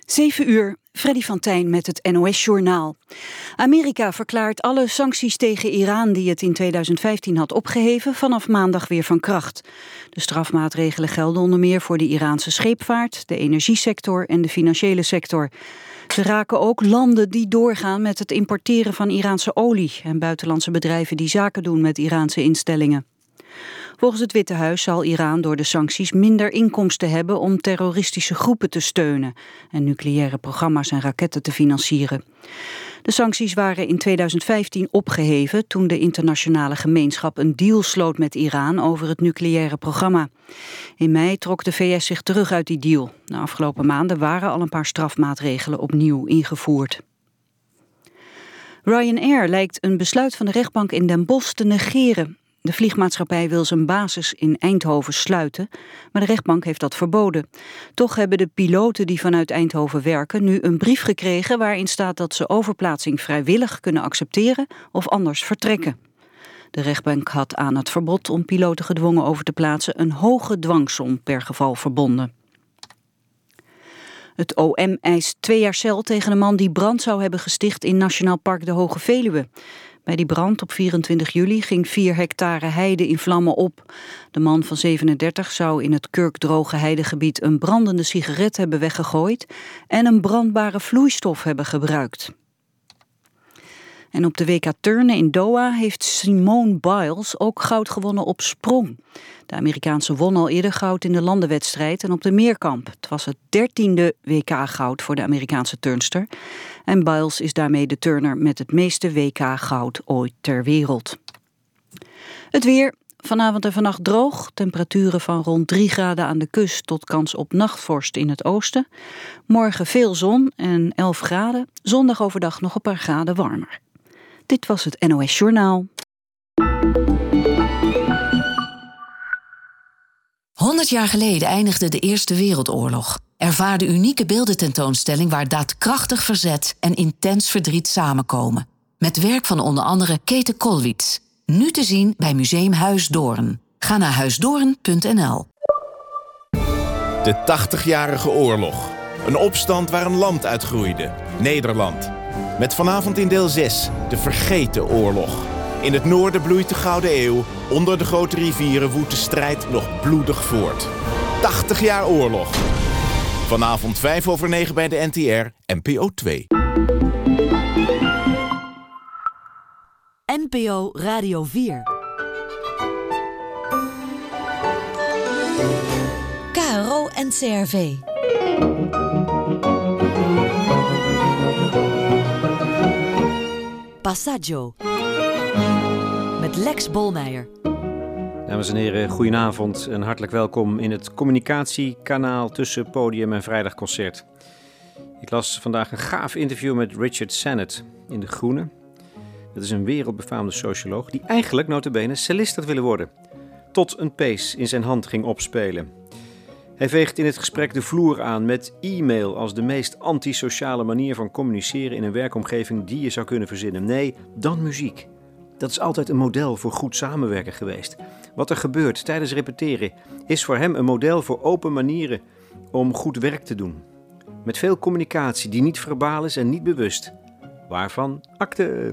7 uur, Freddy van Tijn met het NOS-journaal. Amerika verklaart alle sancties tegen Iran die het in 2015 had opgeheven vanaf maandag weer van kracht. De strafmaatregelen gelden onder meer voor de Iraanse scheepvaart, de energiesector en de financiële sector. Ze raken ook landen die doorgaan met het importeren van Iraanse olie en buitenlandse bedrijven die zaken doen met Iraanse instellingen. Volgens het Witte Huis zal Iran door de sancties minder inkomsten hebben om terroristische groepen te steunen en nucleaire programma's en raketten te financieren. De sancties waren in 2015 opgeheven toen de internationale gemeenschap een deal sloot met Iran over het nucleaire programma. In mei trok de VS zich terug uit die deal. De afgelopen maanden waren al een paar strafmaatregelen opnieuw ingevoerd. Ryanair lijkt een besluit van de rechtbank in Den Bosch te negeren. De vliegmaatschappij wil zijn basis in Eindhoven sluiten, maar de rechtbank heeft dat verboden. Toch hebben de piloten die vanuit Eindhoven werken nu een brief gekregen waarin staat dat ze overplaatsing vrijwillig kunnen accepteren of anders vertrekken. De rechtbank had aan het verbod om piloten gedwongen over te plaatsen een hoge dwangsom per geval verbonden. Het OM eist 2 jaar cel tegen een man die brand zou hebben gesticht in Nationaal Park de Hoge Veluwe. Bij die brand op 24 juli ging 4 hectare heide in vlammen op. De man van 37 zou in het kurkdroge heidegebied een brandende sigaret hebben weggegooid en een brandbare vloeistof hebben gebruikt. En op de WK Turnen in Doha heeft Simone Biles ook goud gewonnen op sprong. De Amerikaanse won al eerder goud in de landenwedstrijd en op de meerkamp. Het was het 13e WK-goud voor de Amerikaanse turnster. En Biles is daarmee de turner met het meeste WK-goud ooit ter wereld. Het weer. Vanavond en vannacht droog. Temperaturen van rond 3 graden aan de kust tot kans op nachtvorst in het oosten. Morgen veel zon en 11 graden. Zondag overdag nog een paar graden warmer. Dit was het NOS Journaal. 100 jaar geleden eindigde de Eerste Wereldoorlog. Ervaar de unieke beeldententoonstelling waar daadkrachtig verzet en intens verdriet samenkomen. Met werk van onder andere Käthe Kollwitz. Nu te zien bij Museum Huis Doorn. Ga naar huisdoorn.nl. De 80-jarige oorlog. Een opstand waar een land uitgroeide. Nederland. Met vanavond in deel 6, de vergeten oorlog. In het noorden bloeit de Gouden Eeuw. Onder de grote rivieren woedt de strijd nog bloedig voort. 80 jaar oorlog. Vanavond 9:05 bij de NTR, NPO 2. NPO Radio 4. KRO NCRV. Passaggio. Met Lex Bolmeijer. Dames en heren, goedenavond en hartelijk welkom in het communicatiekanaal tussen podium en vrijdagconcert. Ik las vandaag een gaaf interview met Richard Sennett in De Groene. Dat is een wereldbefaamde socioloog die eigenlijk nota bene cellist had willen worden. Tot een pees in zijn hand ging opspelen. Hij veegt in het gesprek de vloer aan met e-mail als de meest antisociale manier van communiceren in een werkomgeving die je zou kunnen verzinnen. Nee, dan muziek. Dat is altijd een model voor goed samenwerken geweest. Wat er gebeurt tijdens repeteren is voor hem een model voor open manieren om goed werk te doen. Met veel communicatie die niet verbaal is en niet bewust. Waarvan akte.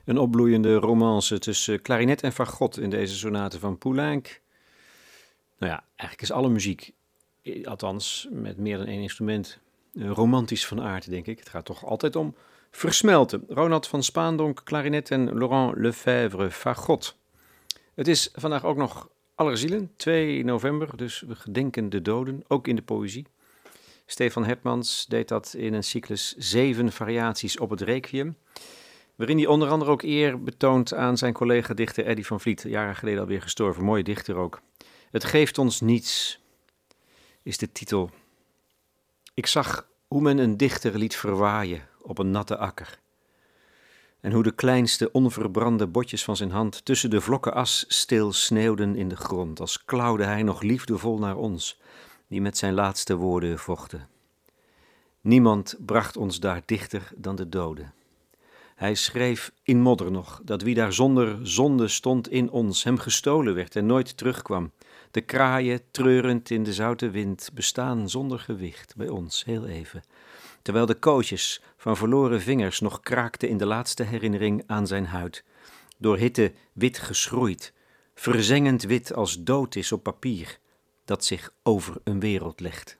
Een opbloeiende romance tussen klarinet en fagot in deze sonate van Poulenc. Nou ja, eigenlijk is alle muziek, althans met meer dan één instrument, romantisch van aard, denk ik. Het gaat toch altijd om versmelten. Ronald van Spaandonk, klarinet en Laurent Lefebvre, fagot. Het is vandaag ook nog Allerzielen, 2 november, dus we gedenken de doden, ook in de poëzie. Stefan Hertmans deed dat in een cyclus 7 variaties op het Requiem, waarin hij onder andere ook eer betoont aan zijn collega-dichter Eddy van Vliet, jaren geleden alweer gestorven, mooie dichter ook. Het geeft ons niets, is de titel. Ik zag hoe men een dichter liet verwaaien op een natte akker. En hoe de kleinste onverbrande botjes van zijn hand tussen de vlokken as stil sneeuwden in de grond, als klauwde hij nog liefdevol naar ons, die met zijn laatste woorden vochten. Niemand bracht ons daar dichter dan de dode. Hij schreef in modder nog, dat wie daar zonder zonde stond in ons, hem gestolen werd en nooit terugkwam. De kraaien, treurend in de zoute wind, bestaan zonder gewicht bij ons, heel even. Terwijl de kootjes van verloren vingers nog kraakten in de laatste herinnering aan zijn huid. Door hitte wit geschroeid, verzengend wit als dood is op papier, dat zich over een wereld legt.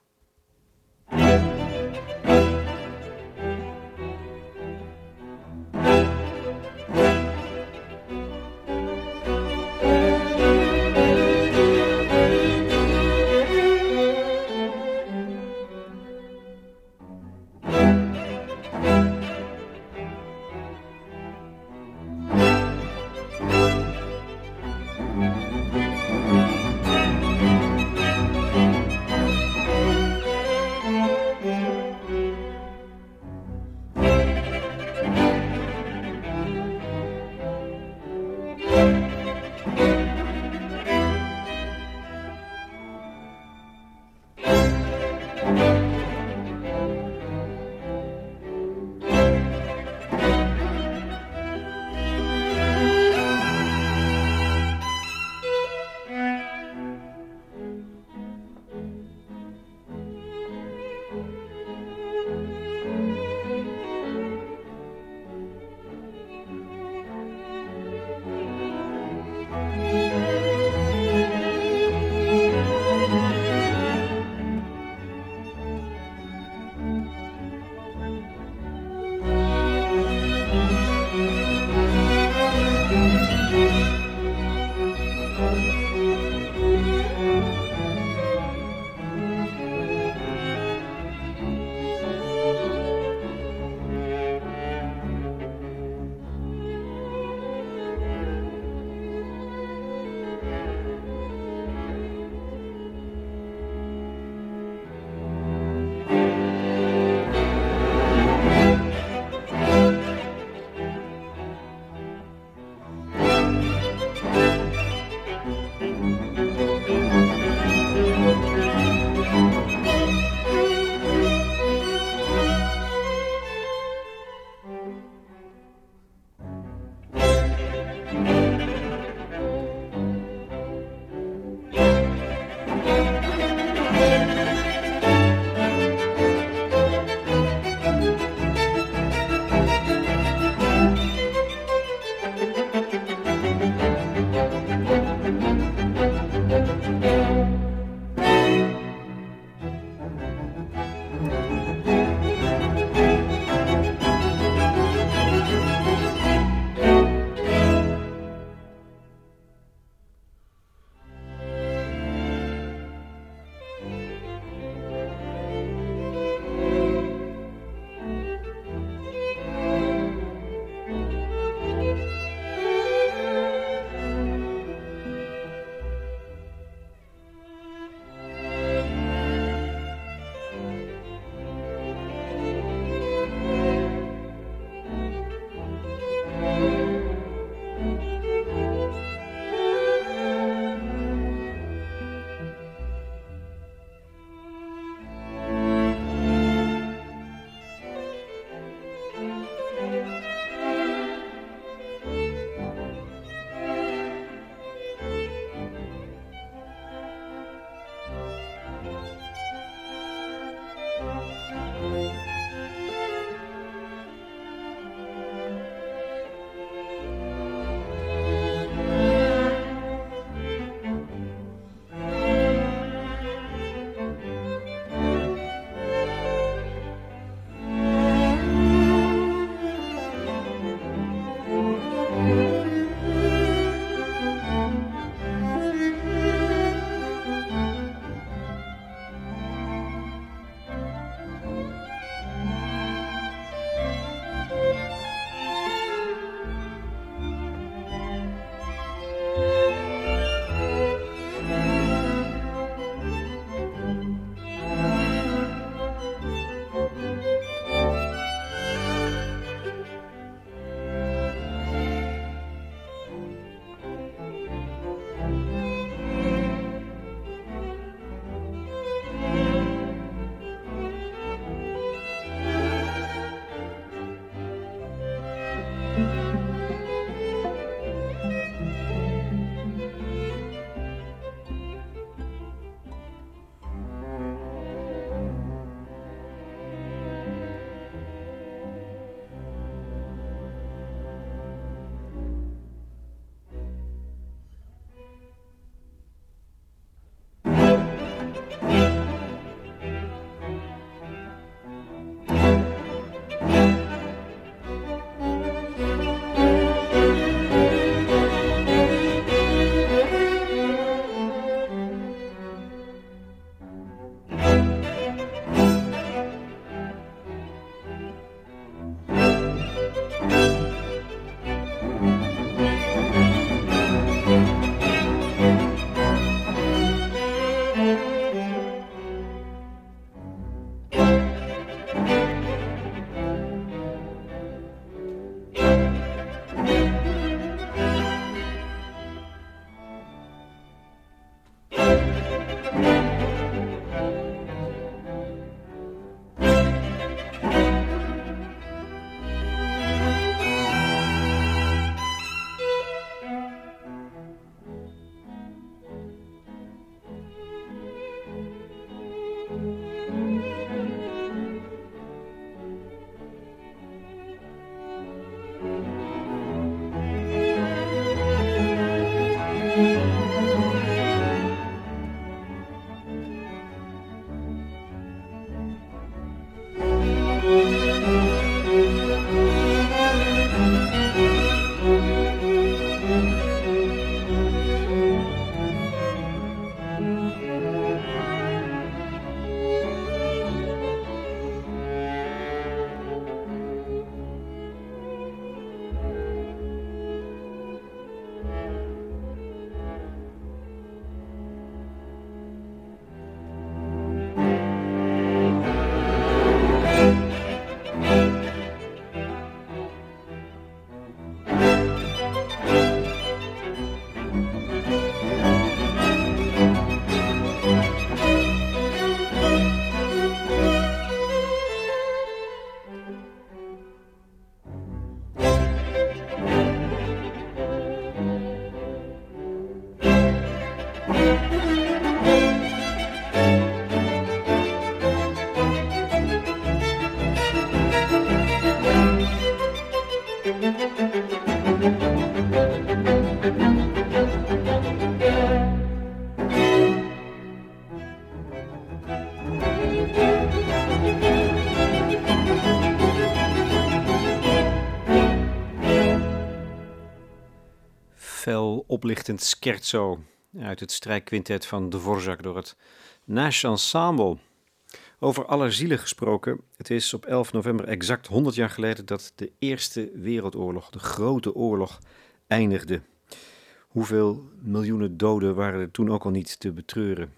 fel oplichtend scherzo uit het strijkquintet van Dvorak door het Nash Ensemble. Over allerzielen gesproken, het is op 11 november exact 100 jaar geleden dat de Eerste Wereldoorlog, de grote oorlog, eindigde. Hoeveel miljoenen doden waren er toen ook al niet te betreuren.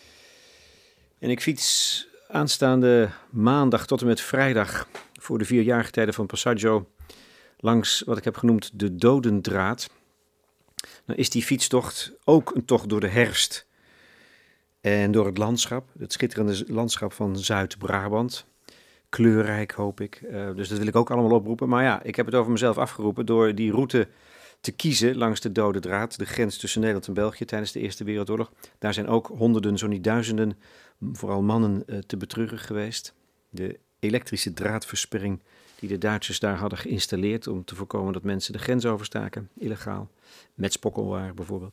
En ik fiets aanstaande maandag tot en met vrijdag voor de 4 jaargetijden van Passaggio langs wat ik heb genoemd de Dodendraad. Nou is die fietstocht ook een tocht door de herfst en door het landschap, het schitterende landschap van Zuid-Brabant. Kleurrijk hoop ik, dus dat wil ik ook allemaal oproepen. Maar ja, ik heb het over mezelf afgeroepen door die route te kiezen langs de Dode Draad, de grens tussen Nederland en België tijdens de Eerste Wereldoorlog. Daar zijn ook honderden, zo niet duizenden, vooral mannen te betreuren geweest. De elektrische draadversperring die de Duitsers daar hadden geïnstalleerd om te voorkomen dat mensen de grens overstaken, illegaal, met smokkelwaar bijvoorbeeld,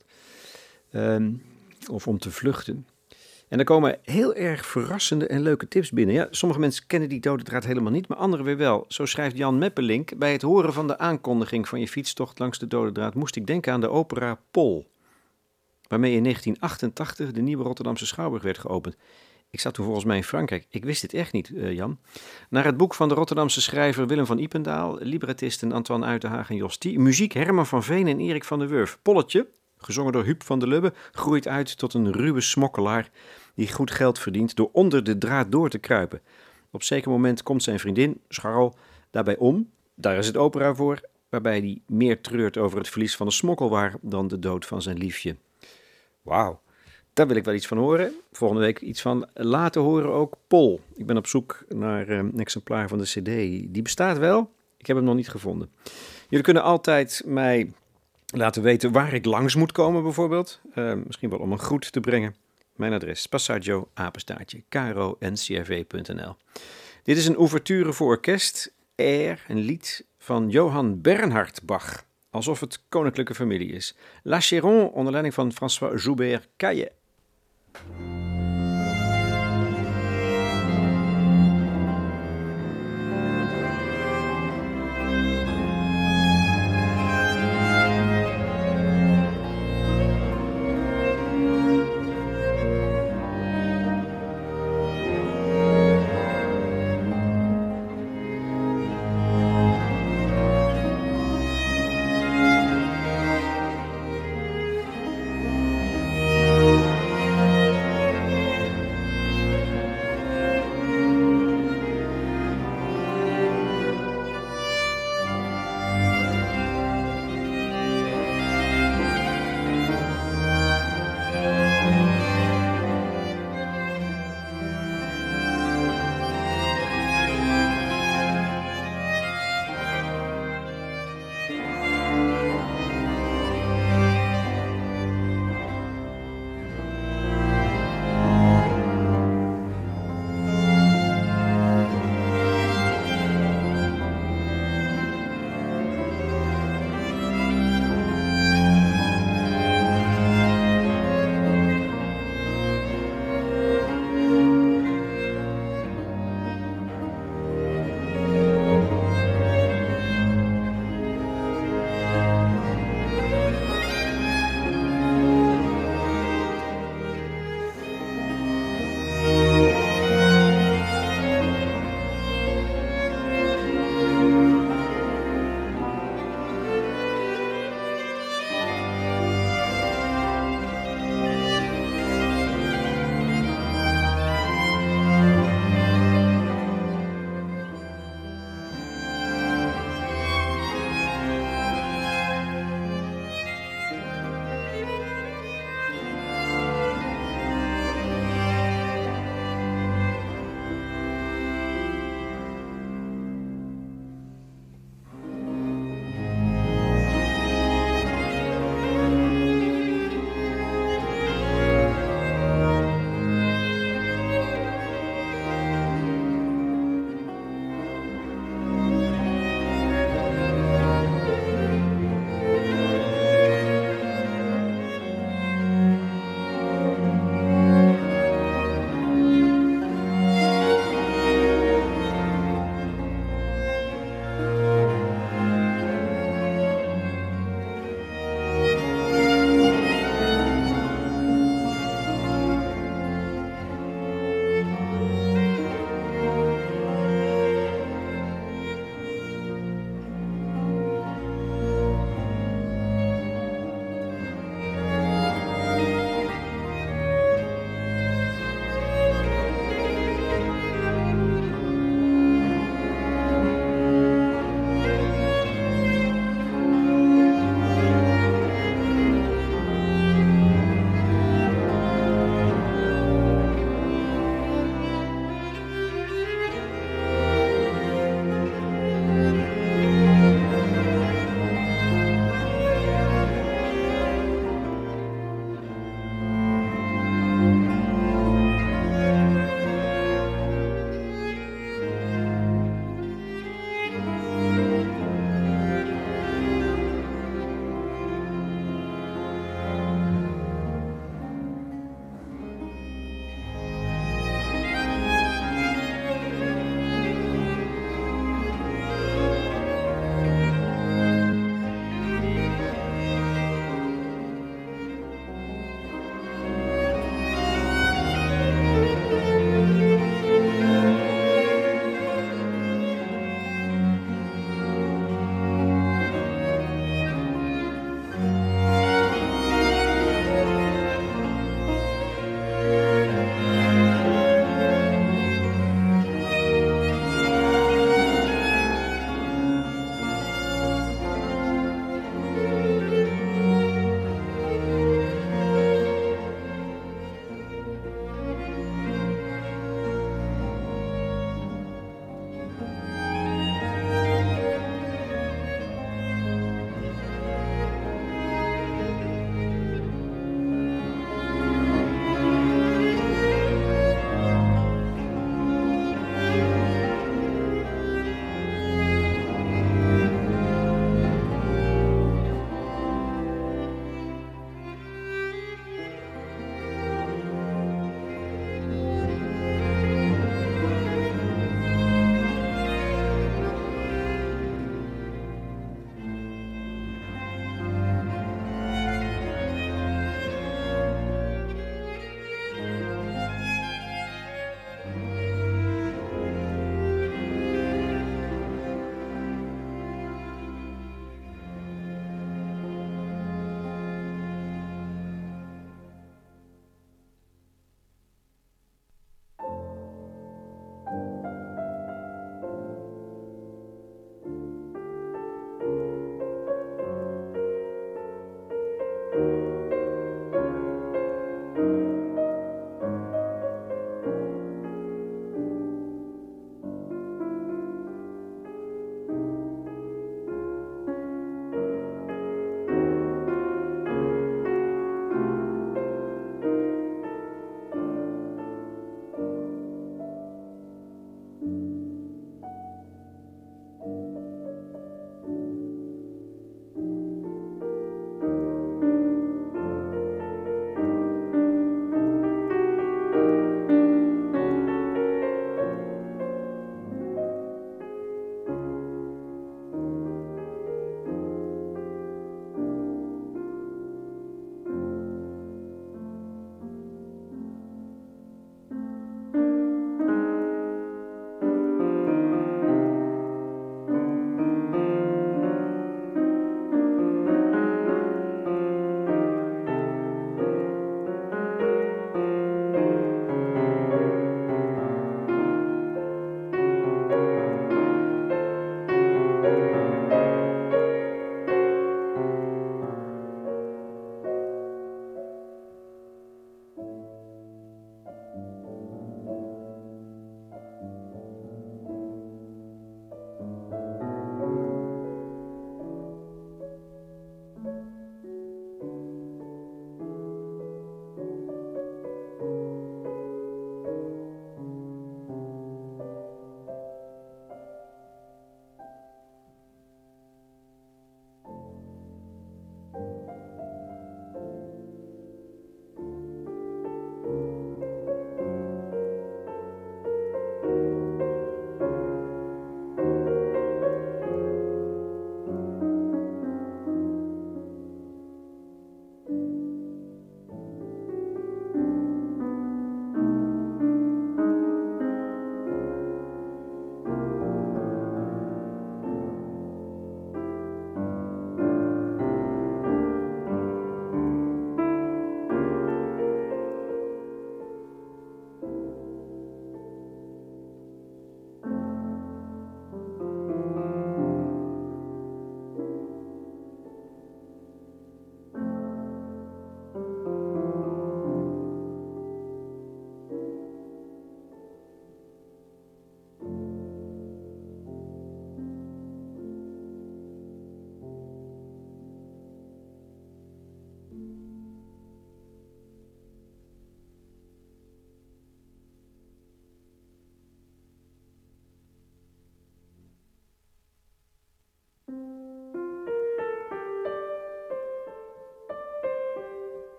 of om te vluchten. En er komen heel erg verrassende en leuke tips binnen. Ja, sommige mensen kennen die Dode Draad helemaal niet, maar anderen weer wel. Zo schrijft Jan Meppelink: bij het horen van de aankondiging van je fietstocht langs de Dode Draad moest ik denken aan de opera Pol, waarmee in 1988 de nieuwe Rotterdamse Schouwburg werd geopend. Ik zat toen volgens mij in Frankrijk. Ik wist dit echt niet, Jan. Naar het boek van de Rotterdamse schrijver Willem van Ypendael, librettisten Antoine Uitenhaag en Jos Tie, muziek Herman van Veen en Erik van der Wurf. Polletje, gezongen door Huub van der Lubbe, groeit uit tot een ruwe smokkelaar die goed geld verdient door onder de draad door te kruipen. Op zeker moment komt zijn vriendin, Scharl, daarbij om. Daar is het opera voor, waarbij hij meer treurt over het verlies van de smokkelwaar dan de dood van zijn liefje. Wauw, daar wil ik wel iets van horen. Volgende week iets van laten horen ook Pol. Ik ben op zoek naar een exemplaar van de cd. Die bestaat wel, ik heb hem nog niet gevonden. Jullie kunnen altijd mij laten weten waar ik langs moet komen bijvoorbeeld. Misschien wel om een groet te brengen. Mijn adres, Passaggio, @kro-ncrv.nl. Dit is een ouverture voor orkest, air, een lied van Johann Bernhard Bach. Alsof het koninklijke familie is. La Chéron onder leiding van François Joubert Caillet.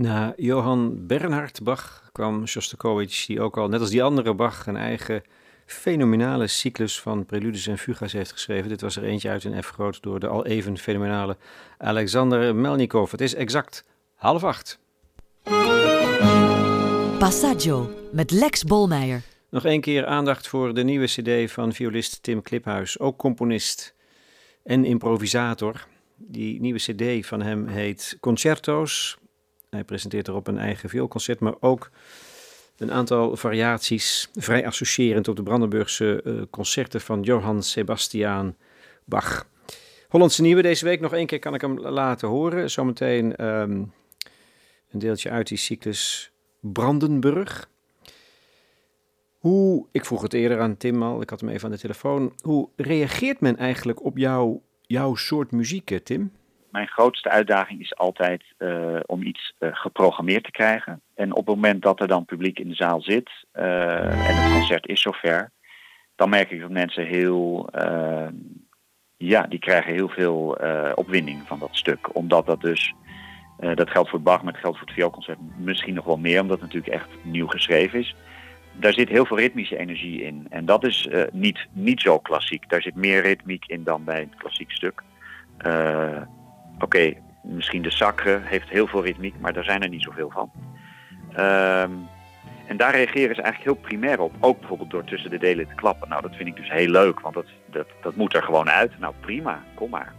Na Johann Bernhard Bach kwam Sjostakovich, die ook al, net als die andere Bach, een eigen fenomenale cyclus van preludes en fuga's heeft geschreven. Dit was er eentje uit een F groot door de al even fenomenale Alexander Melnikov. Het is exact 7:30. Passaggio met Lex Bolmeijer. Nog één keer aandacht voor de nieuwe cd van violist Tim Kliphuis, ook componist en improvisator. Die nieuwe cd van hem heet Concerto's. Hij presenteert erop een eigen vioolconcert, maar ook een aantal variaties, vrij associërend op de Brandenburgse concerten van Johann Sebastian Bach. Hollandse Nieuwe deze week, nog één keer kan ik hem laten horen. Zometeen een deeltje uit die cyclus Brandenburg. Ik vroeg het eerder aan Tim al, ik had hem even aan de telefoon. Hoe reageert men eigenlijk op jouw soort muziek, Tim? Mijn grootste uitdaging is altijd om iets geprogrammeerd te krijgen. En op het moment dat er dan publiek in de zaal zit en het concert is zover, dan merk ik dat mensen die krijgen heel veel opwinding van dat stuk. Omdat dat dus, dat geldt voor Bach, maar het geldt voor het vioolconcert misschien nog wel meer, omdat het natuurlijk echt nieuw geschreven is. Daar zit heel veel ritmische energie in. En dat is niet zo klassiek. Daar zit meer ritmiek in dan bij een klassiek stuk. Oké, misschien de Sacre heeft heel veel ritmiek, maar daar zijn er niet zoveel van. En daar reageren ze eigenlijk heel primair op. Ook bijvoorbeeld door tussen de delen te klappen. Nou, dat vind ik dus heel leuk, want dat moet er gewoon uit. Nou, prima, kom maar.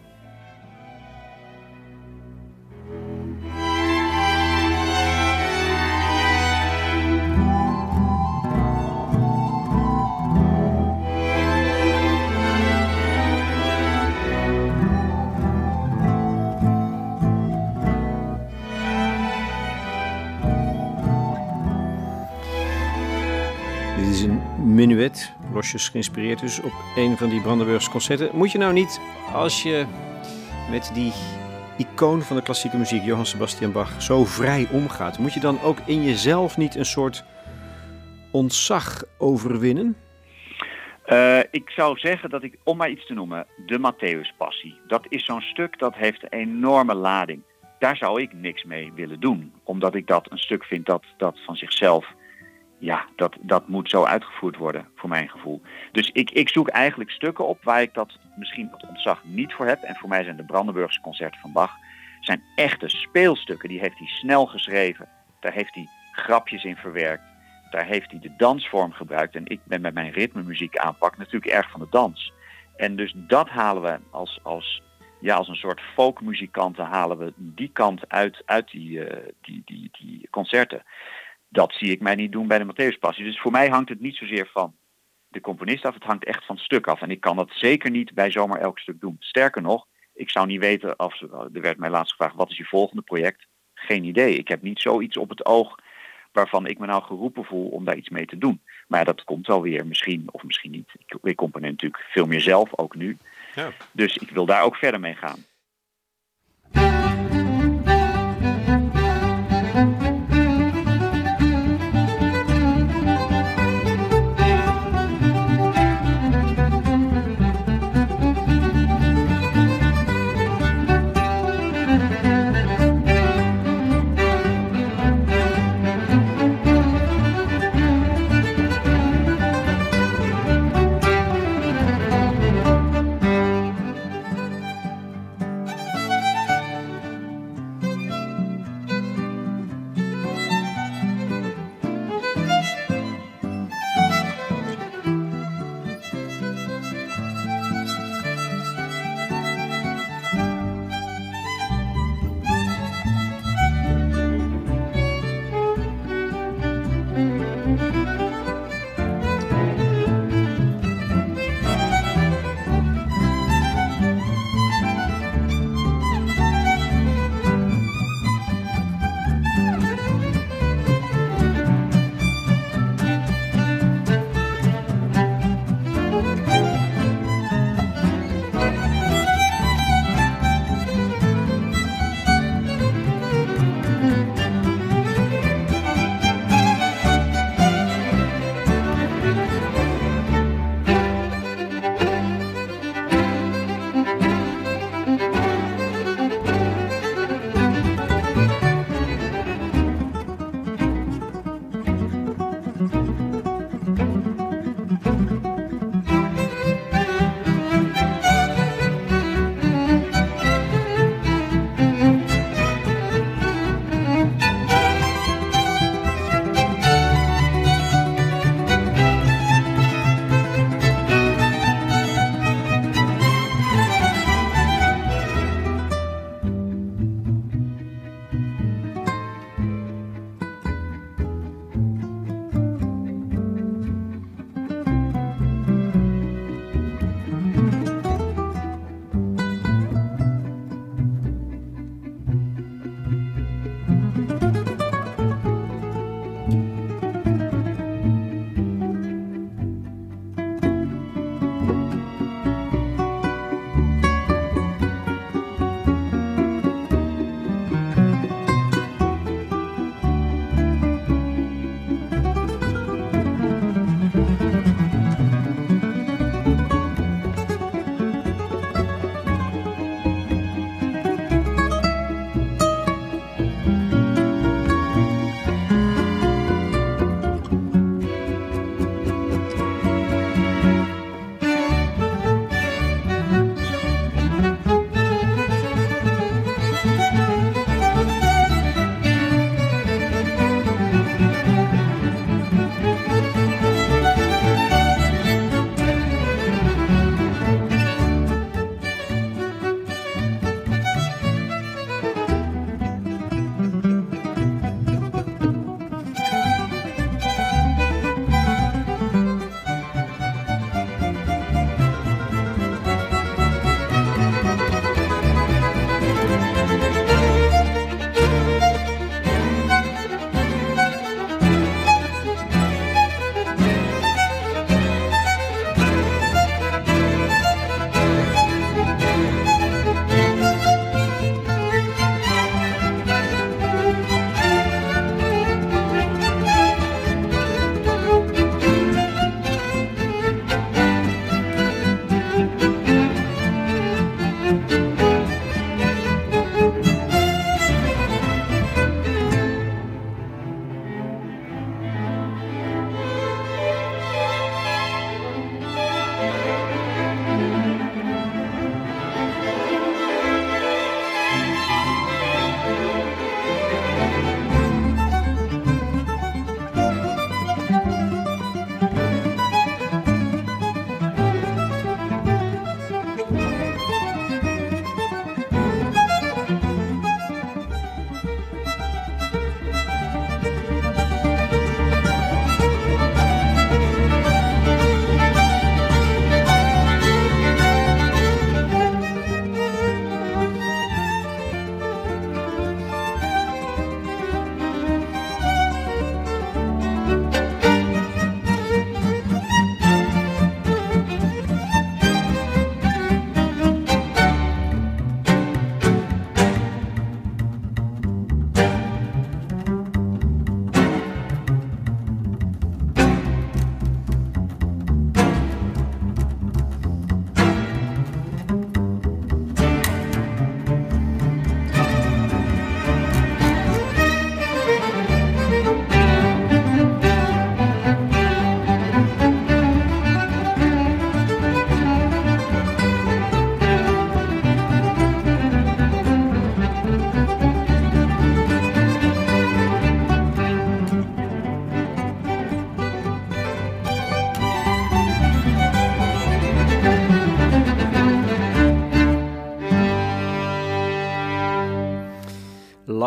Dit is een menuet, losjes geïnspireerd dus op een van die Brandenburgse concerten. Moet je nou niet, als je met die icoon van de klassieke muziek, Johann Sebastian Bach, zo vrij omgaat, moet je dan ook in jezelf niet een soort ontzag overwinnen? Ik zou zeggen dat om maar iets te noemen, de Matthäuspassie. Dat is zo'n stuk dat heeft een enorme lading. Daar zou ik niks mee willen doen, omdat ik dat een stuk vind dat van zichzelf, ja, dat moet zo uitgevoerd worden, voor mijn gevoel. Dus ik zoek eigenlijk stukken op waar ik dat misschien dat ontzag niet voor heb. En voor mij zijn de Brandenburgse concerten van Bach zijn echte speelstukken. Die heeft hij snel geschreven. Daar heeft hij grapjes in verwerkt. Daar heeft hij de dansvorm gebruikt. En ik ben met mijn ritmemuziek aanpak natuurlijk erg van de dans. En dus dat halen we als een soort folkmuzikanten halen we die kant uit die concerten. Dat zie ik mij niet doen bij de Matthäuspassie. Dus voor mij hangt het niet zozeer van de componist af. Het hangt echt van het stuk af. En ik kan dat zeker niet bij zomaar elk stuk doen. Sterker nog, ik zou niet weten, er werd mij laatst gevraagd, wat is je volgende project? Geen idee. Ik heb niet zoiets op het oog waarvan ik me nou geroepen voel om daar iets mee te doen. Maar ja, dat komt wel weer, misschien of misschien niet. Ik componeer natuurlijk veel meer zelf, ook nu. Ja. Dus ik wil daar ook verder mee gaan.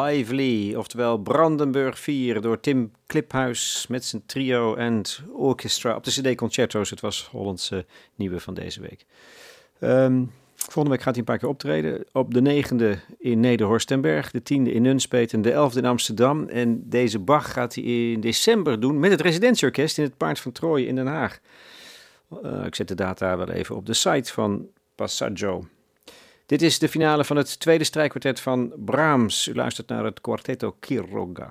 Lively, oftewel Brandenburg 4, door Tim Kliphuis met zijn trio en orchestra op de CD Concerto's. Het was Hollandse nieuwe van deze week. Volgende week gaat hij een paar keer optreden. Op de 9e in Nederhorst ten Berg, de 10e in Nunspeet en de 11e in Amsterdam. En deze Bach gaat hij in december doen met het residentieorkest in het Paard van Troje in Den Haag. Ik zet de data wel even op de site van Passaggio. Dit is de finale van het tweede strijkkwartet van Brahms. U luistert naar het Quartetto Quiroga.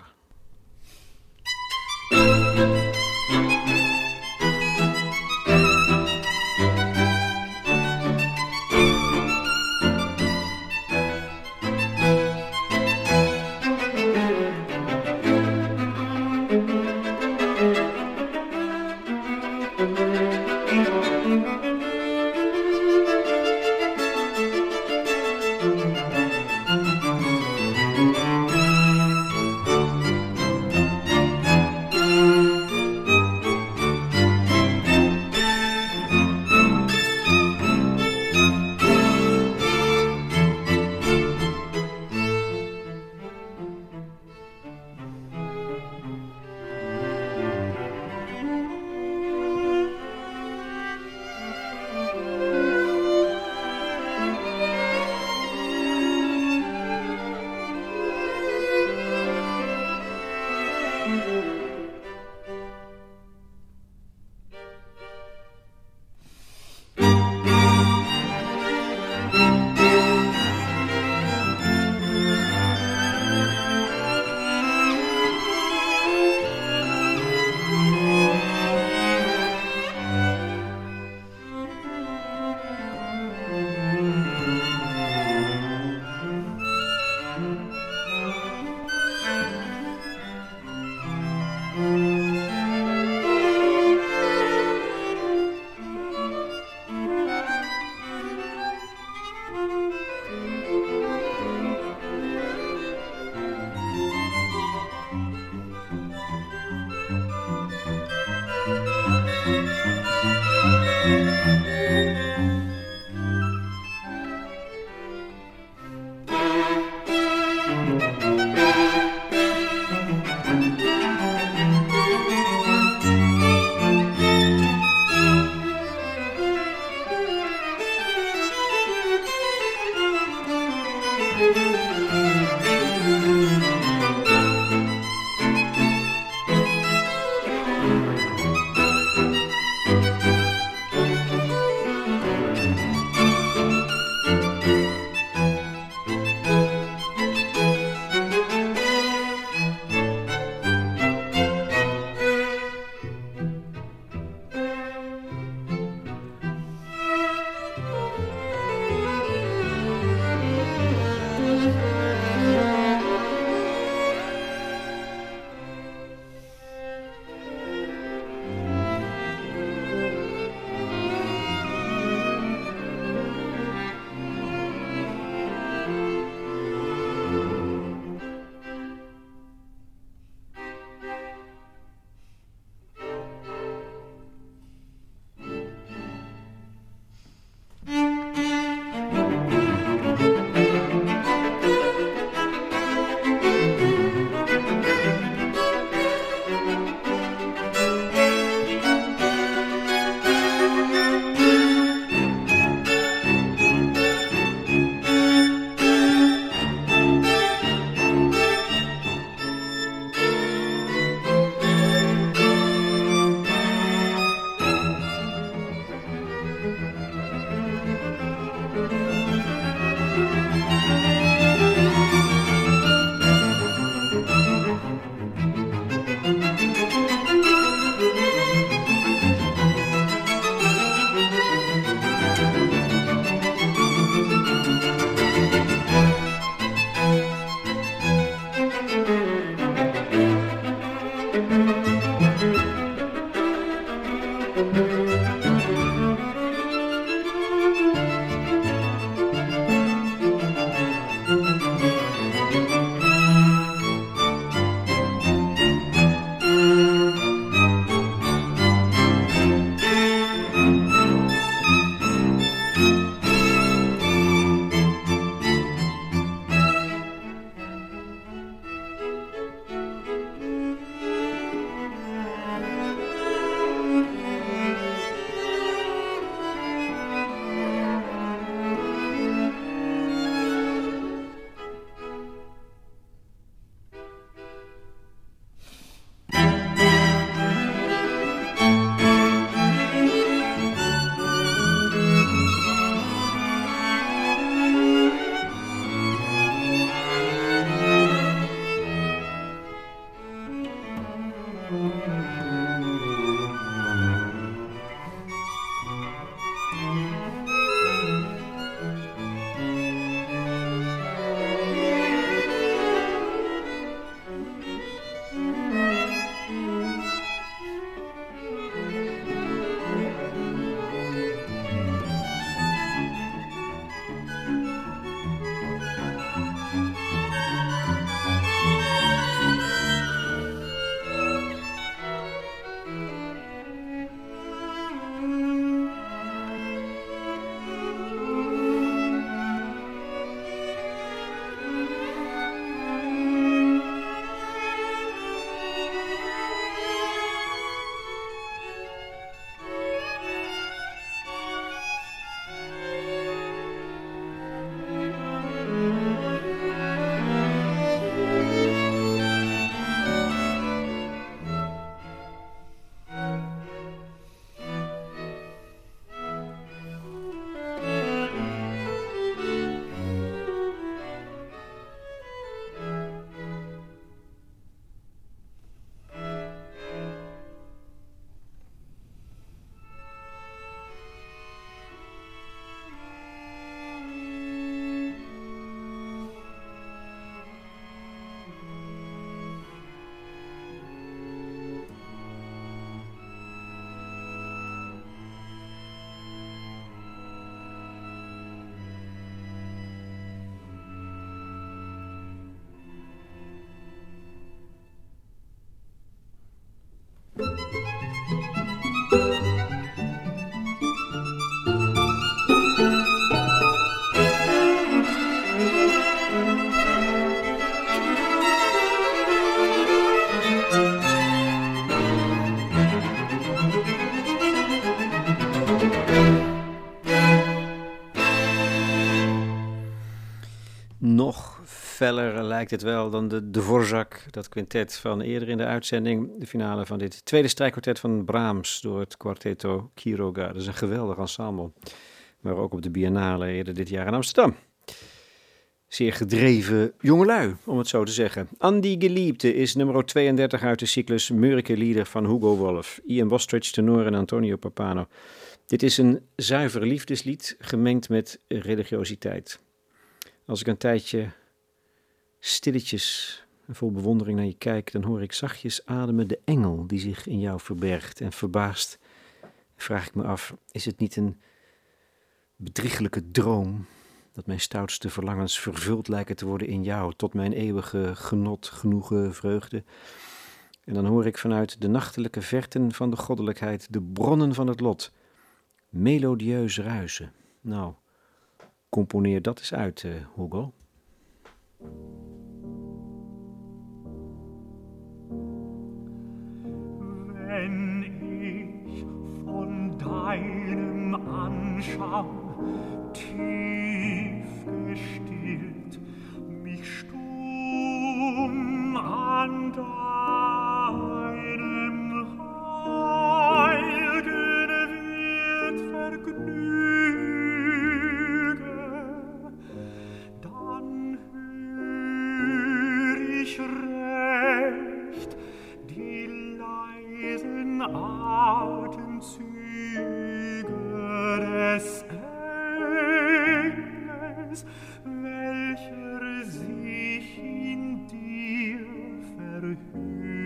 Nog feller lijkt het wel dan de Dvorak, dat quintet van eerder in de uitzending. De finale van dit tweede strijkkwartet van Brahms door het Quartetto Quiroga. Dat is een geweldig ensemble, maar ook op de Biennale eerder dit jaar in Amsterdam. Zeer gedreven jongelui, om het zo te zeggen. Andi Geliebte is nummer 32 uit de cyclus Mörike-lieder van Hugo Wolf, Ian Bostridge tenor en Antonio Papano. Dit is een zuiver liefdeslied gemengd met religiositeit. Als ik een tijdje stilletjes en vol bewondering naar je kijk, dan hoor ik zachtjes ademen de engel die zich in jou verbergt. En verbaasd vraag ik me af, is het niet een bedriegelijke droom dat mijn stoutste verlangens vervuld lijken te worden in jou, tot mijn eeuwige genot, genoegen, vreugde? En dan hoor ik vanuit de nachtelijke verten van de goddelijkheid de bronnen van het lot melodieus ruisen. Nou, componeer dat eens uit, Hugo. Wenn ich von deinem Anschauen tief gestillt mich stumm an deinem heiligen Wirt vergnüge, dann hör ich recht die leisen Atemzüge des Engels, welcher sich in dir verhüllt.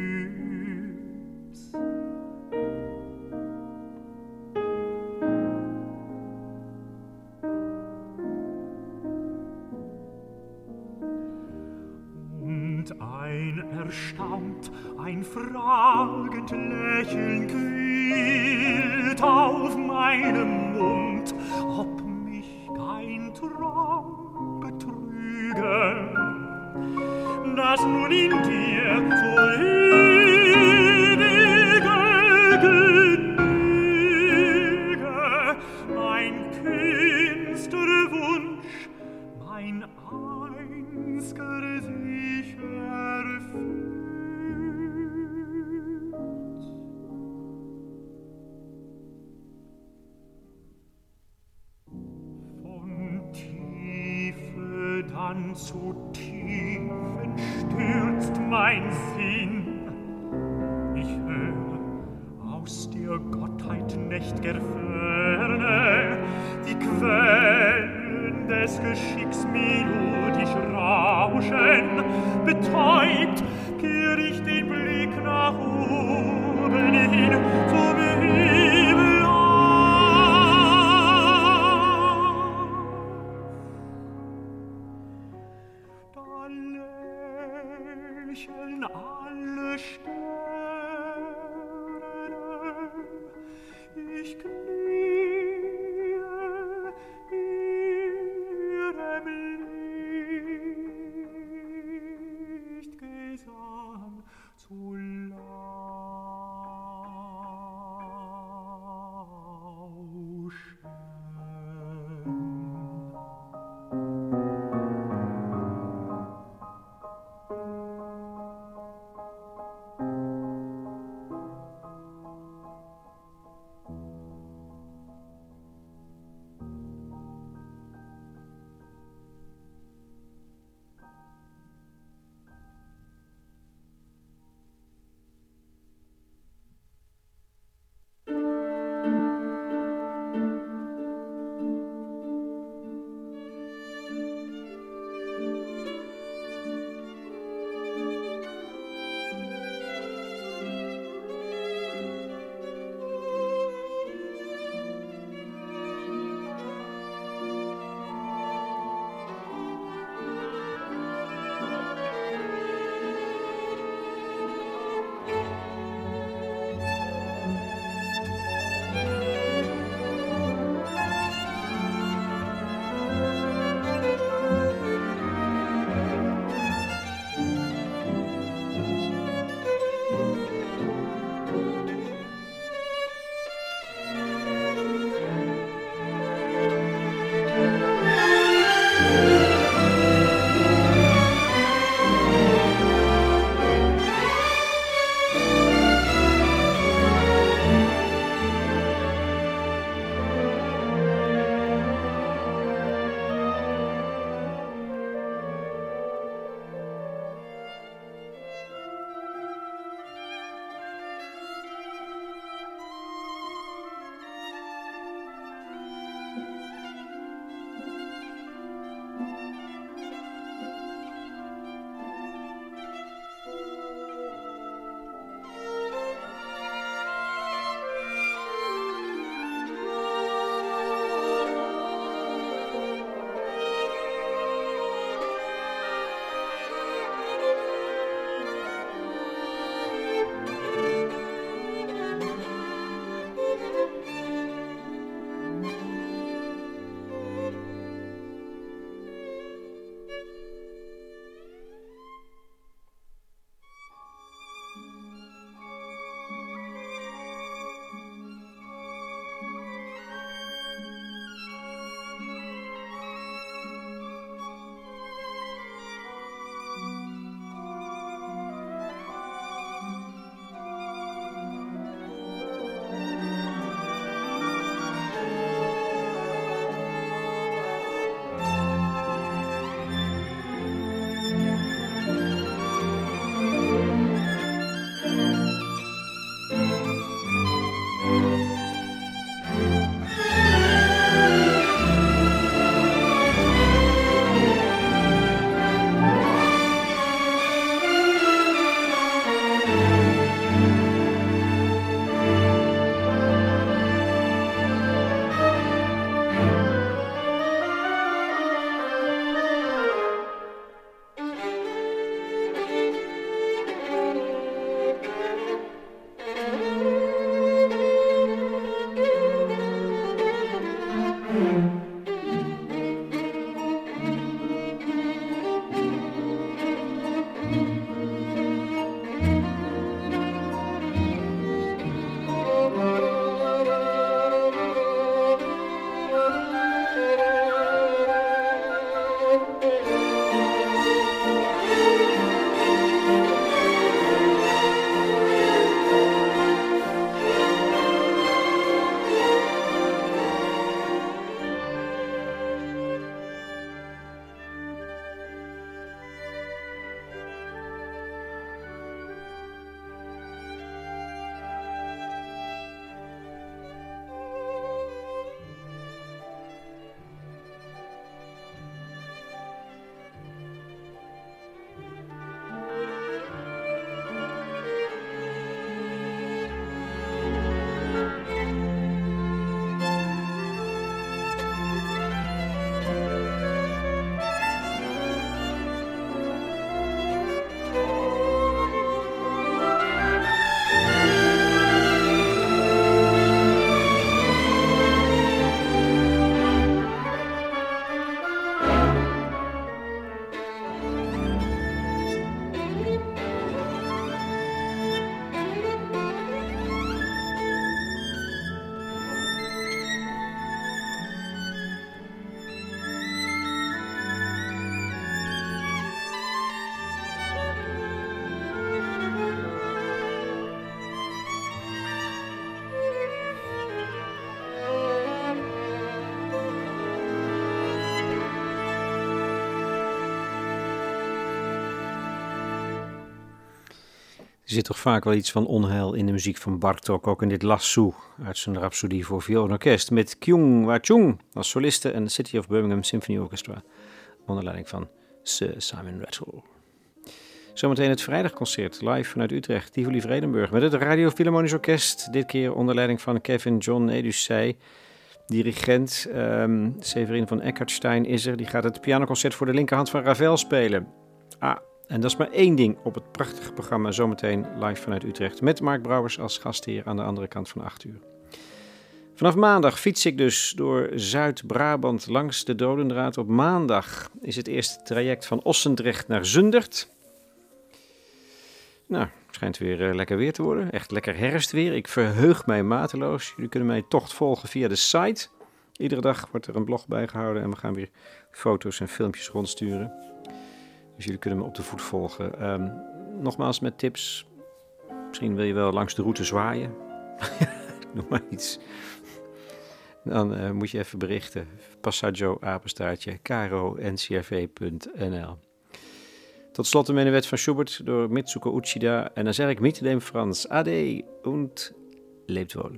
Und ein erstaunt, ein fragend Lächeln quillt auf meinem Mund, ob mich kein Traum betrüge, dass nun in dir vor ewiger Genüge mein kühnster Wunsch, mein einziger sich erfüllt. Von Tiefe dann zu Tiefen stürzt mein Sinn, ich nächt'ger Ferne, die Quellen des Geschicks melodisch rauschen, betäubt, kehr ich den Blick nach oben hin vom Himmel auf. Da lächeln alle Sterne, ich kniee ihrem Lichtgesang zu lauschen. Er zit toch vaak wel iets van onheil in de muziek van Bartók, ook in dit Lassou uit zijn Rhapsodie voor viool en orkest, met Kyung Wha Chung als soliste en de City of Birmingham Symphony Orchestra onder leiding van Sir Simon Rattle. Zometeen het vrijdagconcert live vanuit Utrecht, Tivoli Vredenburg, met het Radio Philharmonisch Orkest, dit keer onder leiding van Kevin John Edusei. Dirigent Severin van Eckartstein is er, die gaat het pianoconcert voor de linkerhand van Ravel spelen. En dat is maar één ding op het prachtige programma zometeen live vanuit Utrecht. Met Mark Brouwers als gastheer aan de andere kant van 8 uur. Vanaf maandag fiets ik dus door Zuid-Brabant langs de Dodendraad. Op maandag is het eerste traject van Ossendrecht naar Zundert. Nou, het schijnt weer lekker weer te worden. Echt lekker herfstweer. Ik verheug mij mateloos. Jullie kunnen mij tocht volgen via de site. Iedere dag wordt er een blog bijgehouden en we gaan weer foto's en filmpjes rondsturen. Dus jullie kunnen me op de voet volgen. Nogmaals met tips. Misschien wil je wel langs de route zwaaien. Noem maar iets. Dan moet je even berichten. Passaggio, apenstaartje, kro.ncrv.nl. Tot slot de menuet van Schubert door Mitsuko Uchida. En dan zeg ik mit dem Franz. Ade und lebt wohl.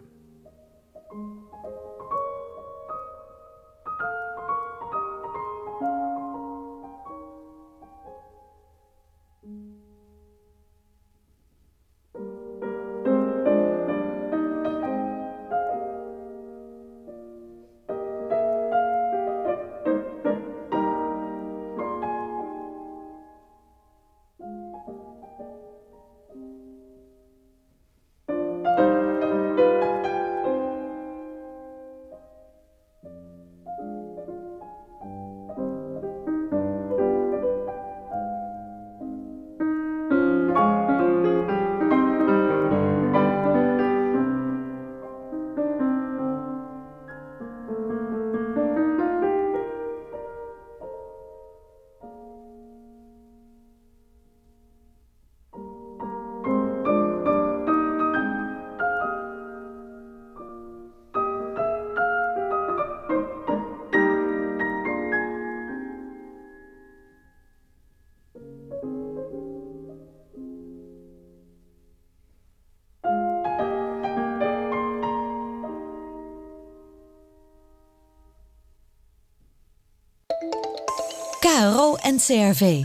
KRO NCRV.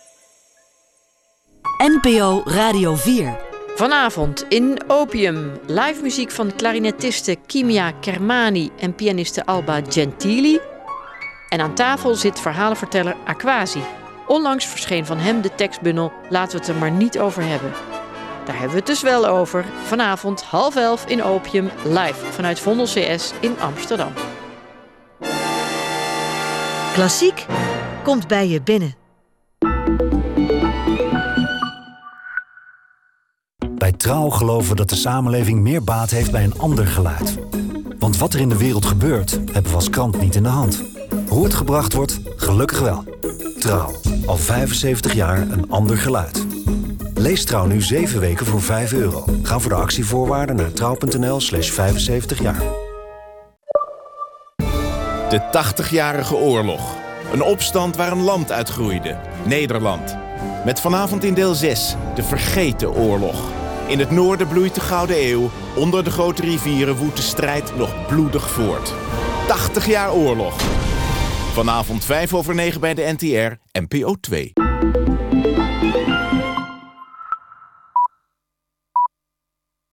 NPO Radio 4. Vanavond in Opium. Live muziek van klarinetiste Kimia Kermani en pianiste Alba Gentili. En aan tafel zit verhalenverteller Aquasi. Onlangs verscheen van hem de tekstbundel Laten we het er maar niet over hebben. Daar hebben we het dus wel over. Vanavond 10:30 in Opium, live vanuit Vondel CS in Amsterdam. Klassiek komt bij je binnen. Bij Trouw geloven we dat de samenleving meer baat heeft bij een ander geluid. Want wat er in de wereld gebeurt, hebben we als krant niet in de hand. Hoe het gebracht wordt, gelukkig wel. Trouw, al 75 jaar een ander geluid. Lees Trouw nu 7 weken voor €5. Ga voor de actievoorwaarden naar trouw.nl/75 jaar. De 80-jarige oorlog. Een opstand waar een land uitgroeide. Nederland. Met vanavond in deel 6, de vergeten oorlog. In het noorden bloeit de Gouden Eeuw. Onder de grote rivieren woedt de strijd nog bloedig voort. 80 jaar oorlog. Vanavond 9:05 bij de NTR, NPO 2.